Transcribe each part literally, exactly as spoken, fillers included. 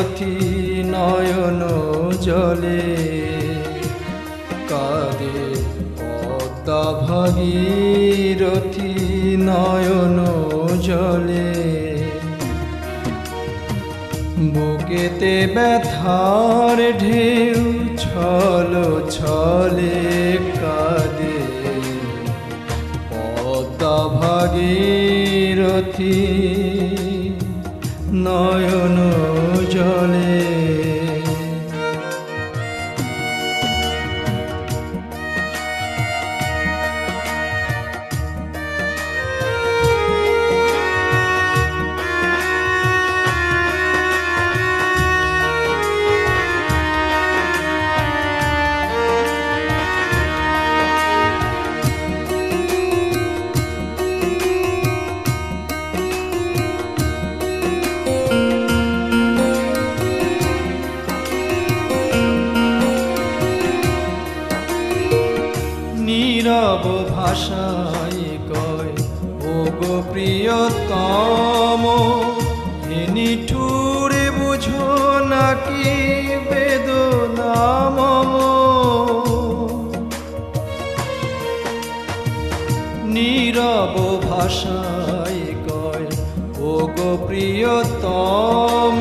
ভাগীরথী নয়ন জলে কাঁদে পদ্মা ভাগীরথী নয়ন জলে বুকেতে ব্যথার ঢেউ ছল ছলে কাঁদে পদ্মা ভাগীরথী নয়ন জলে নীরব ভাষায় কয় ও গো প্রিয়তম এ নিঠুরে বুঝো নাকি বেদনা মম নীরব ভাষায় কয় ও গো প্রিয়তম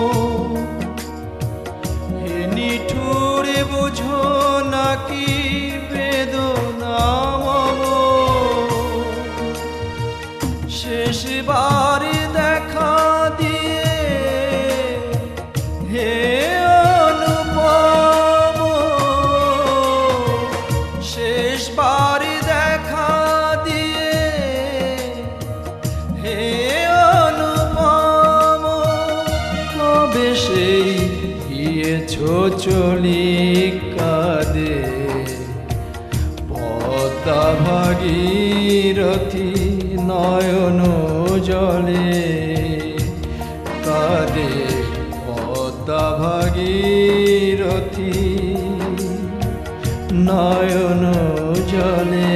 এ নিঠুরে বুঝো নাকি শেষবার দেখা দিয়ে হে অনুপম শেষবার দেখা দিয়ে হে অনুপম কবে সেই গিয়েছ চলি কাঁদে পদ্মা ভাগীরথী নয়ন জলে কাঁদে পদ্মা ভাগীরথী নয়ন জলে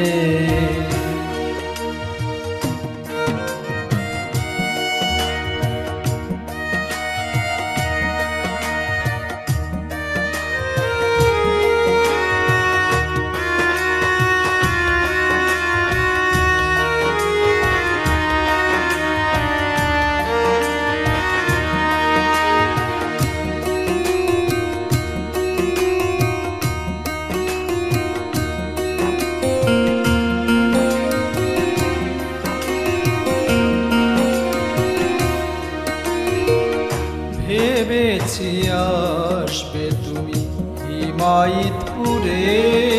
ভেবেছি আসবে তুমি হিমায়িতপুরে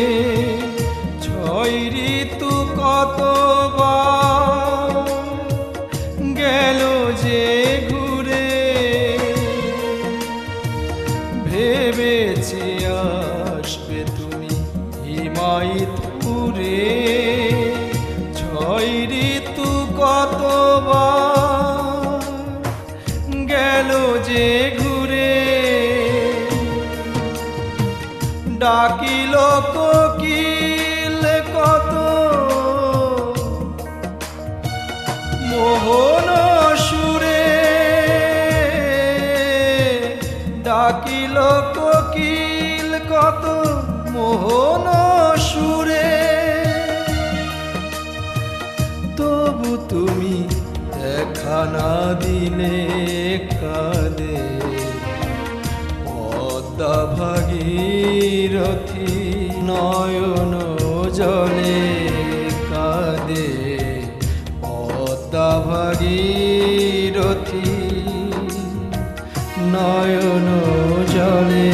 ছয় ঋতু কতবার গেল যে ঘুরে ভেবেছি আসবে তুমি হিমায়িতপুরে ছয় ঋতু কতবার গেল যে ঘুরে ডাকিল কোকিল কত মোহন সুরে ডাকিল কোকিল কত মোহন সুরে তবু তুমি দেখা না দিলে কাঁদে পদ্মা ভাগীরথী নয়ন জলে কাঁদে পদ্মা ভাগীরথী নয়ন জলে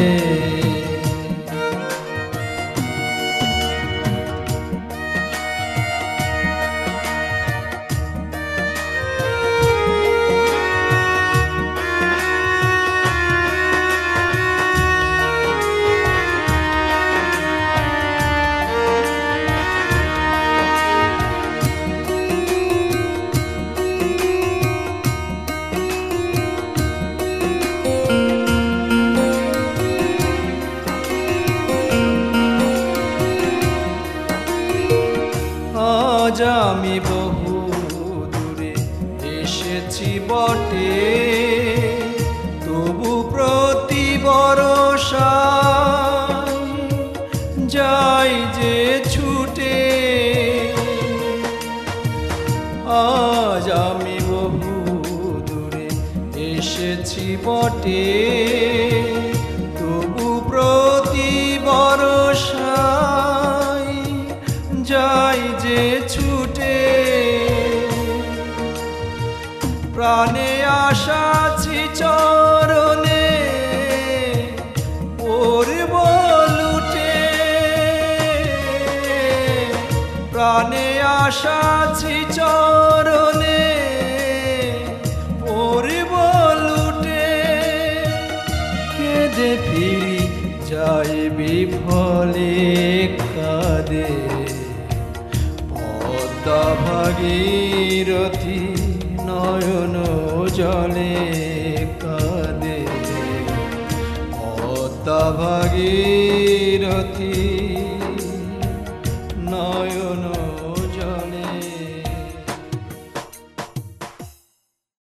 আজ আমি বহু দূরে এসেছি বটে, তবু পটে তবু প্রতি বরষায় যাই যে ছুটে প্রাণে আশাছি চরণে পড়ব লুটে প্রাণে আশাছি চরণে পড়ব লুটে কেঁদে ফিরি যাই বিফলে কাঁদে পদ্মা ভাগীরথী নয়ন জলে কাঁদে পদ্মা ভাগীরথী